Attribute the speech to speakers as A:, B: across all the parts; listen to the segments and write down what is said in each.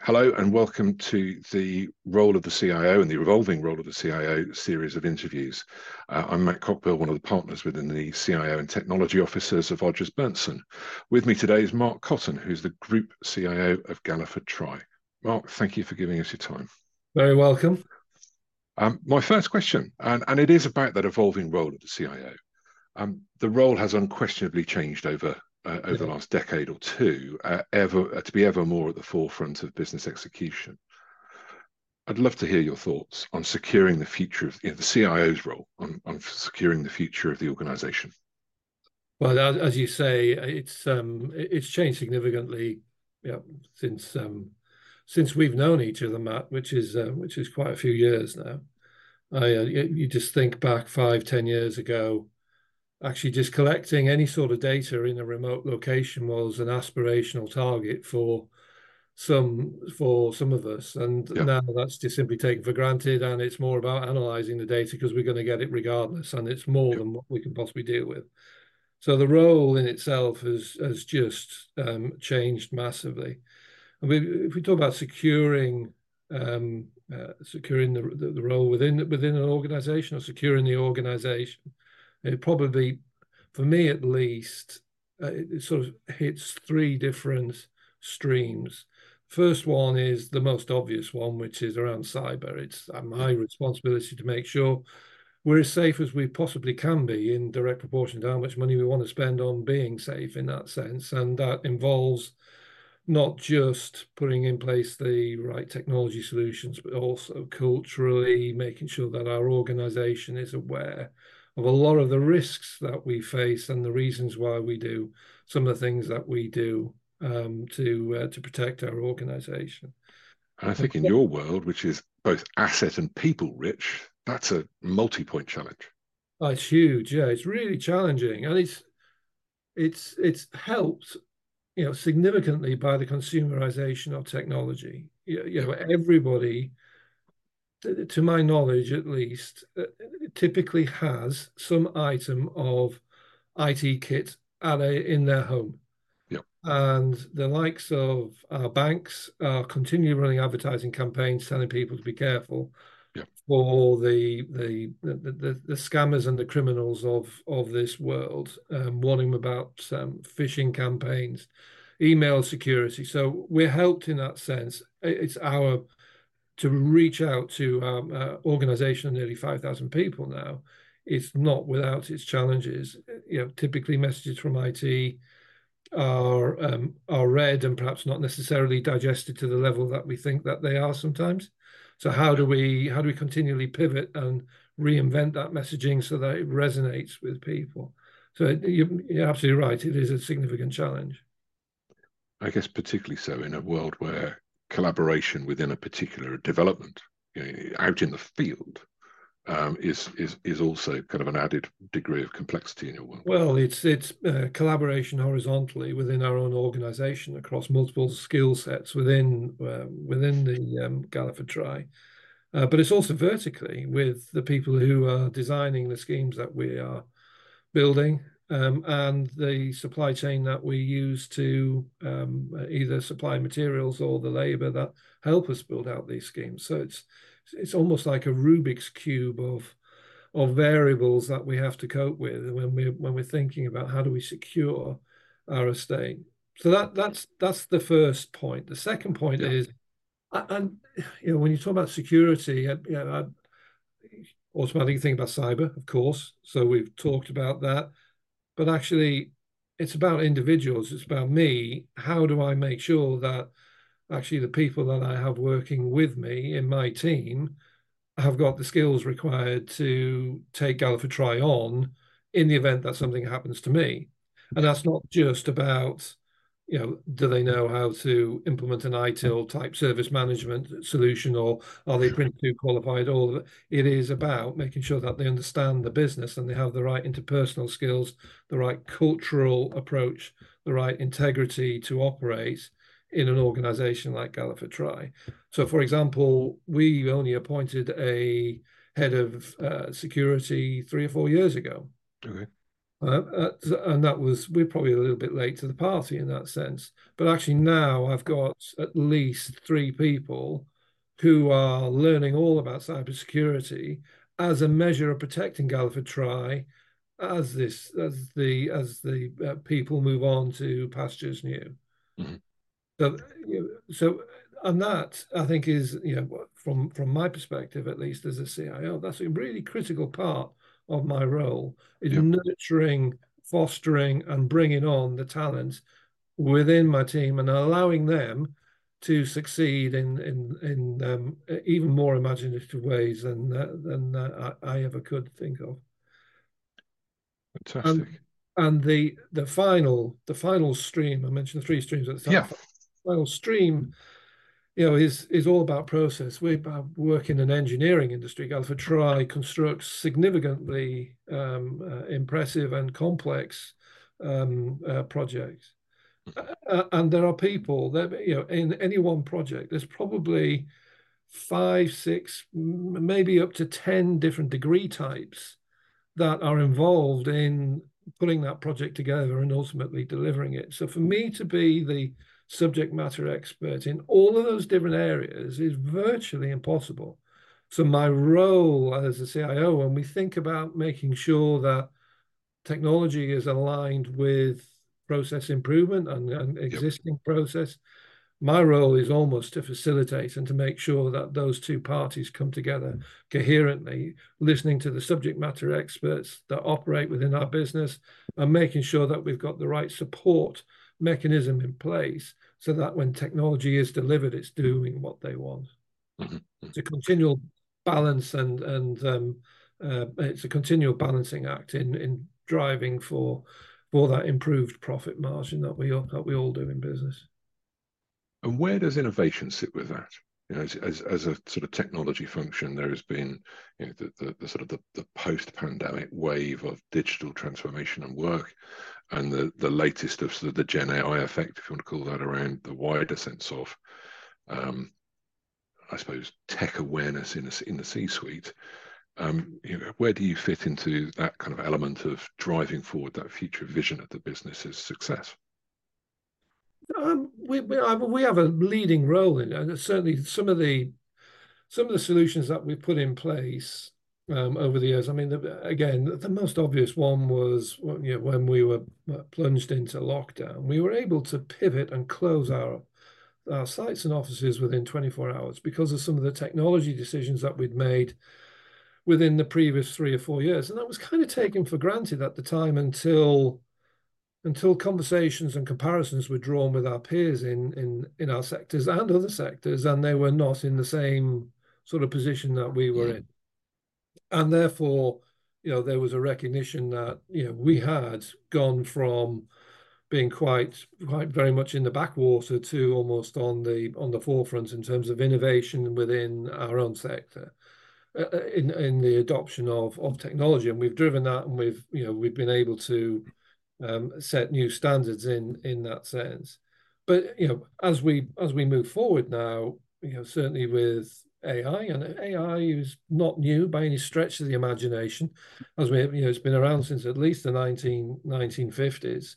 A: Hello and welcome to the role of the CIO and the evolving role of the CIO series of interviews. I'm Matt Cockbill, one of the partners within the CIO and Technology Officers of Odgers Berndtson. With me today is Mark Cotton, who's the Group CIO of Galliford Try. Mark, thank you for giving us your time.
B: Very welcome.
A: My first question, and it is about that evolving role of the CIO. The role has unquestionably changed over the last decade or two, to be ever more at the forefront of business execution. I'd love to hear your thoughts on securing the future of the CIO's role on securing the future of the organization.
B: Well, as you say, it's changed significantly, since we've known each other, Matt, which is quite a few years now. You just think back 5, 10 years ago. Actually, just collecting any sort of data in a remote location was an aspirational target for some of us, and
A: Yeah,
B: now that's just simply taken for granted, and it's more about analyzing the data because we're going to get it regardless, and it's more
A: yeah.
B: than what we can possibly deal with. So the role in itself has just changed massively. And if we talk about securing the role within an organization or securing the organization, it probably, for me at least, it sort of hits three different streams. First one is the most obvious one, which is around cyber. It's my responsibility to make sure we're as safe as we possibly can be in direct proportion to how much money we want to spend on being safe in that sense. And that involves not just putting in place the right technology solutions, but also culturally making sure that our organization is aware of a lot of the risks that we face and the reasons why we do some of the things that we do to protect our organization.
A: And I think in your world, which is both asset and people rich, that's a multi-point challenge.
B: It's huge, yeah. It's really challenging, and it's helped, significantly by the consumerization of technology.
A: Yeah,
B: Everybody, to my knowledge at least, typically has some item of IT kit in their home.
A: yeah,
B: And the likes of our banks are continually running advertising campaigns telling people to be careful
A: yeah.
B: for the scammers and the criminals of this world, warning them about phishing campaigns, email security. So we're helped in that sense. It's our to reach out to organization of nearly 5,000 people now. It's not without its challenges. Typically messages from IT are read and perhaps not necessarily digested to the level that we think that they are sometimes. So how do we continually pivot and reinvent that messaging so that it resonates with people? So you're absolutely right. It is a significant challenge.
A: I guess particularly so in a world where collaboration within a particular development, out in the field, is also kind of an added degree of complexity in your world.
B: Well, it's collaboration horizontally within our own organization across multiple skill sets within the Galliford Try. But it's also vertically with the people who are designing the schemes that we are building, and the supply chain that we use to either supply materials or the labor that help us build out these schemes. So it's almost like a Rubik's cube of variables that we have to cope with when we're thinking about how do we secure our estate. So that's the first point. The second point
A: Yeah,
B: is, and when you talk about security, I automatically think about cyber, of course. So we've talked about that, but actually, it's about individuals. It's about me. How do I make sure that actually the people that I have working with me in my team have got the skills required to take Galliford Try on in the event that something happens to me? And
A: yeah.
B: that's not just about, do they know how to implement an ITIL type service management solution, or are they
A: Sure.
B: Prince2 qualified? All of it. It is about making sure that they understand the business and they have the right interpersonal skills, the right cultural approach, the right integrity to operate in an organization like Galliford Try. So, for example, we only appointed a head of security 3 or 4 years ago.
A: Okay.
B: And we're probably a little bit late to the party in that sense. But actually now I've got at least three people who are learning all about cybersecurity as a measure of protecting Galliford Try as the people move on to pastures new.
A: Mm-hmm.
B: So and that I think is, from my perspective, at least as a CIO, that's a really critical part of my role, is
A: Yeah.
B: nurturing, fostering, and bringing on the talent within my team and allowing them to succeed in even more imaginative ways than I ever could think of. And
A: Fantastic.
B: and the final stream, I mentioned the three streams at the
A: Yeah.
B: start. The final stream, is all about process. We work in an engineering industry. Galliford Try constructs significantly impressive and complex projects. And there are people that, in any one project, there's probably 5, 6, maybe up to 10 different degree types that are involved in putting that project together and ultimately delivering it. So for me to be the subject matter expert in all of those different areas is virtually impossible. So my role as a CIO, when we think about making sure that technology is aligned with process improvement and
A: Yep.
B: existing process, my role is almost to facilitate and to make sure that those two parties come together coherently, listening to the subject matter experts that operate within our business and making sure that we've got the right support mechanism in place so that when technology is delivered, it's doing what they want.
A: Mm-hmm.
B: It's a continual balance and it's a continual balancing act in driving for that improved profit margin that we all do in business.
A: And where does innovation sit with that? As a sort of technology function, there has been, the sort of the post-pandemic wave of digital transformation and work, and the latest of sort of the Gen AI effect, if you want to call that, around the wider sense of, I suppose, tech awareness in the C-suite. Where do you fit into that kind of element of driving forward that future vision of the business's success?
B: We have a leading role in it, and certainly some of the solutions that we put in place over the years. I mean, again, the most obvious one was when we were plunged into lockdown. We were able to pivot and close our sites and offices within 24 hours because of some of the technology decisions that we'd made within the previous 3 or 4 years, and that was kind of taken for granted at the time until conversations and comparisons were drawn with our peers in our sectors and other sectors, and they were not in the same sort of position that we were in. And therefore, there was a recognition that, we had gone from being quite very much in the backwater to almost on the forefront in terms of innovation within our own sector, in the adoption of technology. And we've driven that, and we've been able to set new standards in that sense. But as we move forward now, certainly with AI, and AI is not new by any stretch of the imagination, as it's been around since at least the 1950s.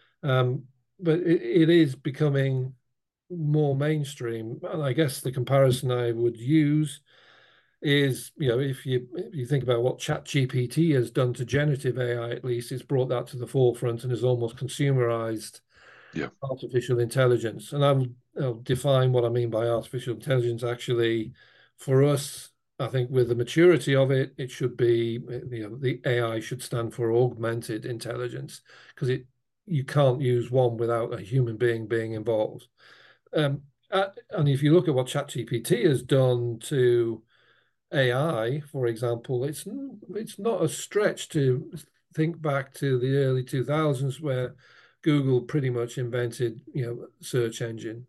B: But it is becoming more mainstream. And I guess the comparison I would use is, if you think about what ChatGPT has done to generative AI, at least it's brought that to the forefront and has almost consumerized artificial intelligence. And I'll define what I mean by artificial intelligence. Actually, for us, I think with the maturity of it, it should be, the AI should stand for augmented intelligence, because you can't use one without a human being involved. And if you look at what ChatGPT has done to AI, for example, it's not a stretch to think back to the early 2000s where Google pretty much invented, search engine.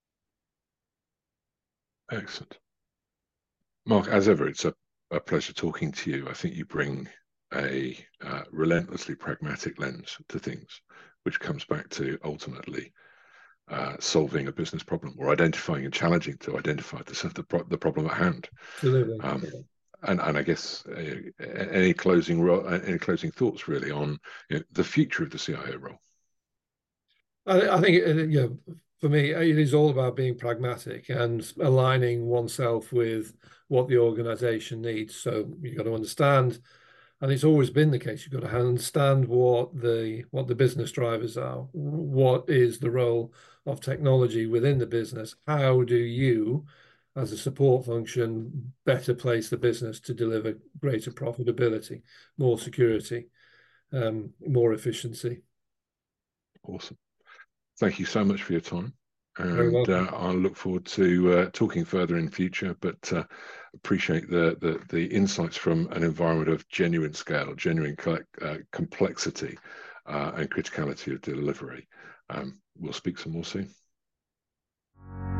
A: Excellent. Mark, as ever, it's a pleasure talking to you. I think you bring a relentlessly pragmatic lens to things, which comes back to ultimately solving a business problem, or identifying and challenging to identify the problem at hand.
B: Absolutely.
A: I guess any closing thoughts really on the future of the CIO role?
B: I think for me, it is all about being pragmatic and aligning oneself with what the organization needs. So you've got to understand, and it's always been the case, you've got to understand what the business drivers are. What is the role of technology within the business? How do you, as a support function, better place the business to deliver greater profitability, more security, more efficiency?
A: Awesome. Thank you so much for your time.
B: Very
A: And
B: welcome.
A: I'll look forward to talking further in future, but appreciate the insights from an environment of genuine scale, genuine complexity, and criticality of delivery. We'll speak some more soon.